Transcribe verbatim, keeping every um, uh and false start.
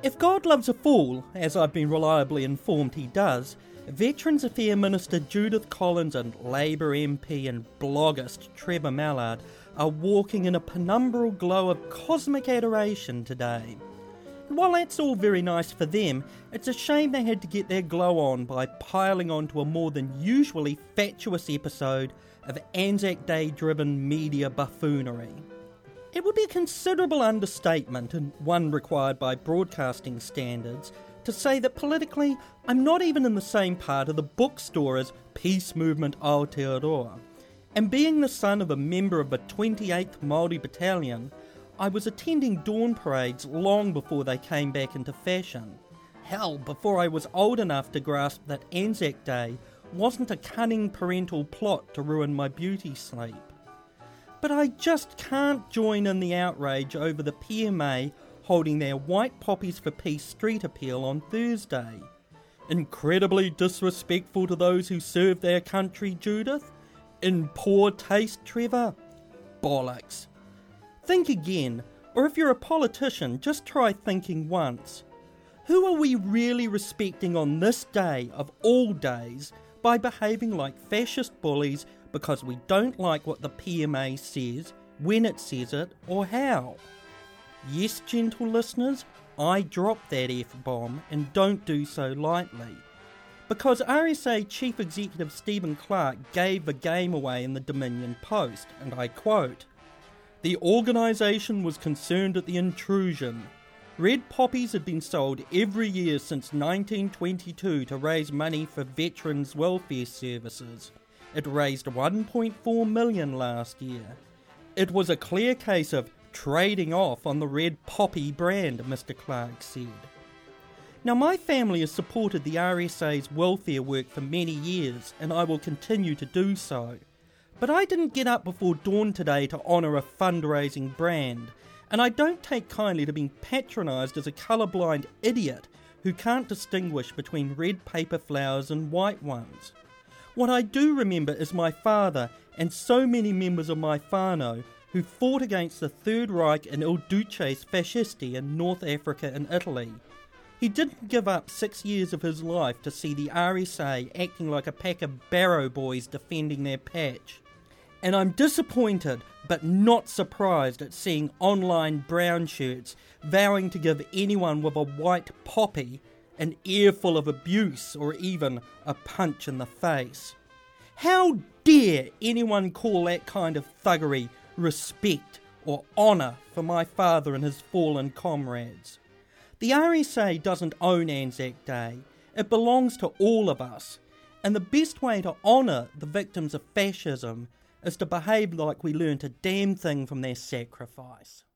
If God loves a fool, as I've been reliably informed he does, Veterans Affairs Minister Judith Collins and Labour M P and bloggist Trevor Mallard are walking in a penumbral glow of cosmic adoration today. And while that's all very nice for them, it's a shame they had to get their glow on by piling onto a more than usually fatuous episode of Anzac Day-driven media buffoonery. It would be a considerable understatement, and one required by broadcasting standards, to say that politically I'm not even in the same part of the bookstore as Peace Movement Aotearoa. And being the son of a member of the twenty-eighth Māori Battalion, I was attending dawn parades long before they came back into fashion. Hell, before I was old enough to grasp that Anzac Day wasn't a cunning parental plot to ruin my beauty sleep. But I just can't join in the outrage over the P M A holding their White Poppies for Peace street appeal on Thursday. Incredibly disrespectful to those who serve their country, Judith? In poor taste, Trevor? Bollocks. Think again, or if you're a politician, just try thinking once. Who are we really respecting on this day of all days by behaving like fascist bullies because we don't like what the P M A says, when it says it, or how? Yes, gentle listeners, I dropped that F-bomb and don't do so lightly. Because R S A Chief Executive Stephen Clark gave the game away in the Dominion Post, and I quote, "The organisation was concerned at the intrusion. Red poppies had been sold every year since nineteen twenty-two to raise money for Veterans Welfare Services. It raised one point four million dollars last year. It was a clear case of trading off on the red poppy brand," Mister Clark said. Now, my family has supported the R S A's welfare work for many years, and I will continue to do so. But I didn't get up before dawn today to honour a fundraising brand, and I don't take kindly to being patronised as a colourblind idiot who can't distinguish between red paper flowers and white ones. What I do remember is my father and so many members of my whānau who fought against the Third Reich and Il Duce Fascisti in North Africa and Italy. He didn't give up six years of his life to see the R S A acting like a pack of barrow boys defending their patch. And I'm disappointed but not surprised at seeing online brown shirts vowing to give anyone with a white poppy an earful of abuse or even a punch in the face. How dare anyone call that kind of thuggery respect or honour for my father and his fallen comrades? The R S A doesn't own Anzac Day. It belongs to all of us. And the best way to honour the victims of fascism is to behave like we learnt a damn thing from their sacrifice.